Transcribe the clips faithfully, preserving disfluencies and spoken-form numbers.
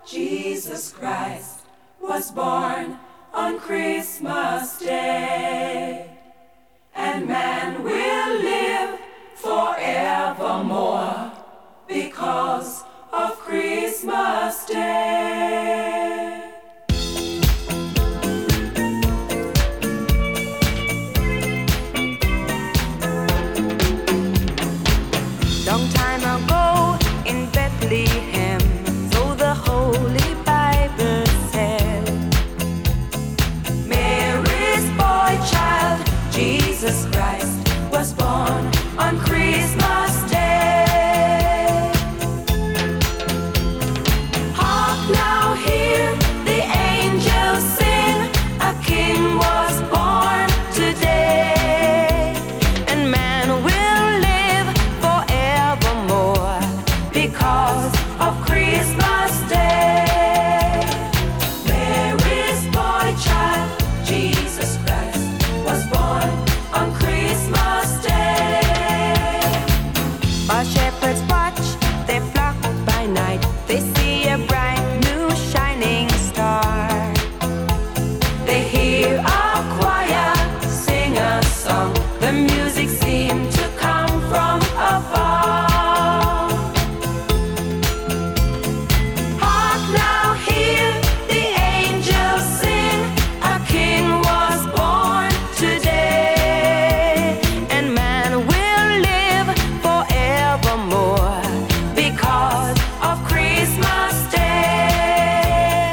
Jesus Christ was born on Christmas Day, and man will live forevermore because of Christmas Day. Long time ago in Bethlehem, so the Holy Bible said, Mary's boy child, Jesus Christ, was born on Christmas Day. Hark now, hear the angels sing, a king was born today, and man will live forevermore because of Christmas Day. Mary's boy child, Jesus Christ, was born on Christmas Day. While shepherds watch their flock by night, they see a bright new shining star. They hear a choir sing a song, the music seemed to come from afar. Hark now, hear the angels sing, a king was born today, and man will live forevermore because of Christmas Day.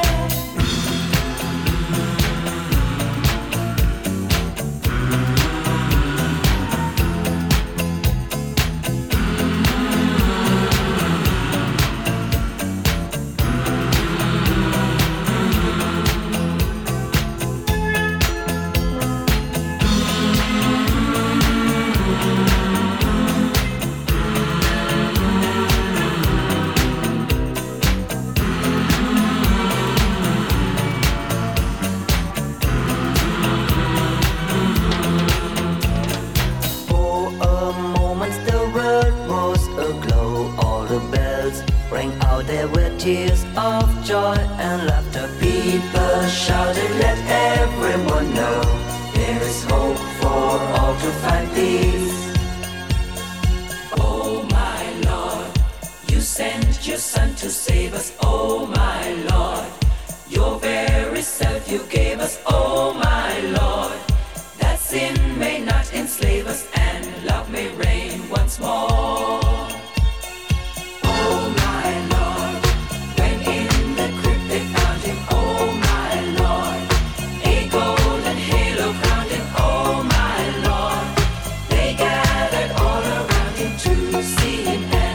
For a moment the world was aglow. All the bells rang out, there were tears of joy and laughter. People shouted, let everyone know there is hope for all to find peace. Oh my Lord, you sent your Son to save us. Oh my Lord, your very self you gave us. Oh my Lord, that sin may not enslave us and love may reign once more. Oh my Lord, when in the crypt they found him. Oh my Lord, a golden halo crowned him. Oh my Lord, they gathered all around him to see him.